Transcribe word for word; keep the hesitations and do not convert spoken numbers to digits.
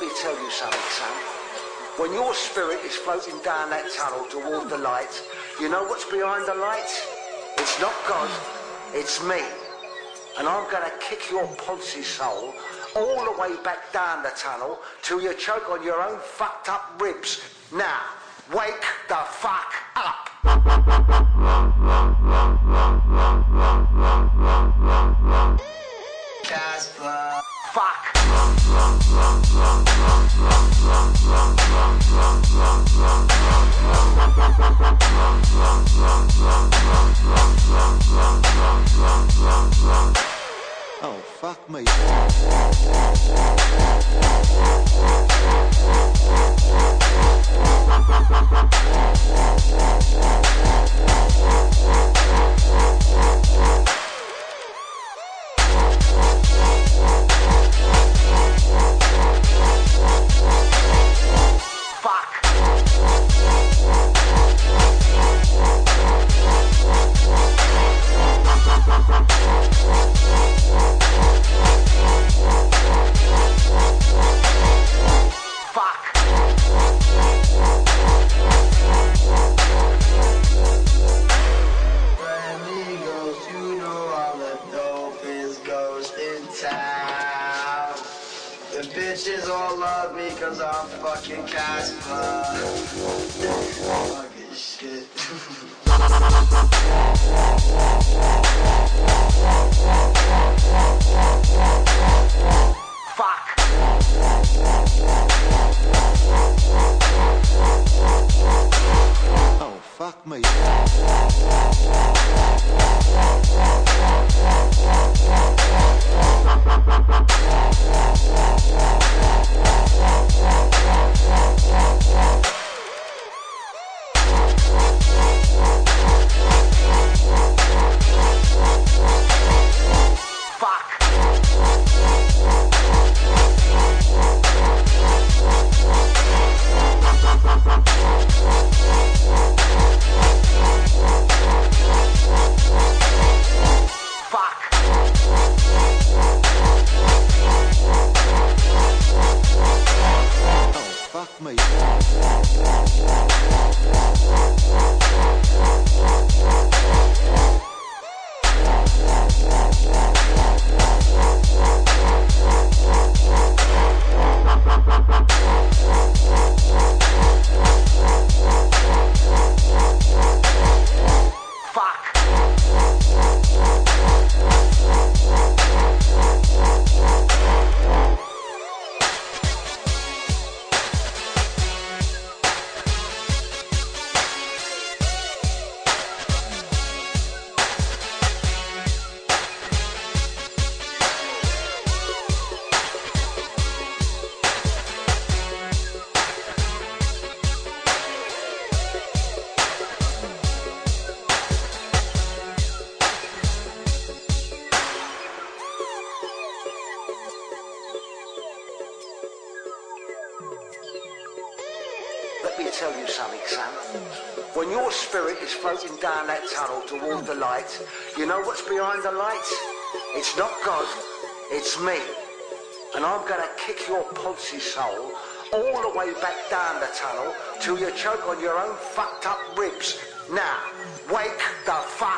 me tell you something, son. When your spirit is floating down that tunnel toward the light, you know what's behind the light? It's not God, it's me. And I'm gonna kick your Ponzi soul all the way back down the tunnel till you choke on your own fucked up ribs. Now, wake the fuck up. Casper. Fuck. Oh, fuck me. The bitches all love me cause I'm fucking Casper. Fucking shit. Fuck. Oh, fuck me. Fuck me. Let me tell you something, son. When your spirit is floating down that tunnel toward the light, you know what's behind the light? It's not God, it's me. And I'm gonna kick your Ponzi soul all the way back down the tunnel till you choke on your own fucked up ribs. Now, wake the fuck